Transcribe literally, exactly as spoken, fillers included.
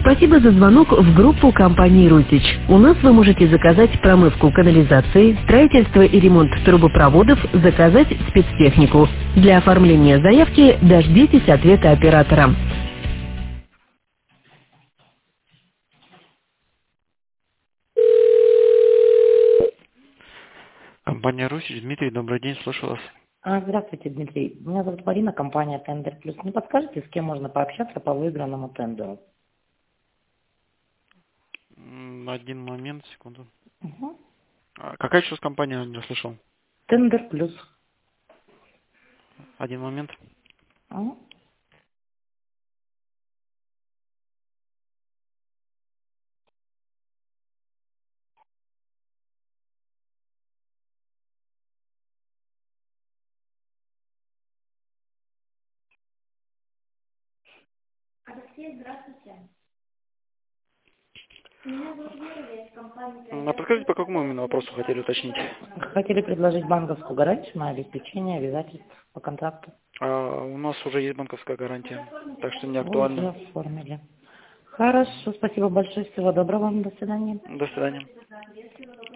Спасибо за звонок в группу компании «Русич». У нас вы можете заказать промывку канализации, строительство и ремонт трубопроводов, заказать спецтехнику. Для оформления заявки дождитесь ответа оператора. Компания «Русич». Дмитрий, добрый день, слушаю вас. А, Здравствуйте, Дмитрий. Меня зовут Марина, компания «Тендер Плюс». Не подскажете, с кем можно пообщаться по выигранному тендеру? М, Один момент, секунду. Угу. А какая еще раз компания, не услышал? «Тендер Плюс». Один момент. Угу. М, А подскажите, по какому именно вопросу хотели уточнить? Хотели предложить банковскую гарантию на обеспечение обязательств по контракту. А, у нас уже есть банковская гарантия, так что не Вы уже актуально. оформили. Хорошо, спасибо большое, всего доброго вам, до свидания. До свидания.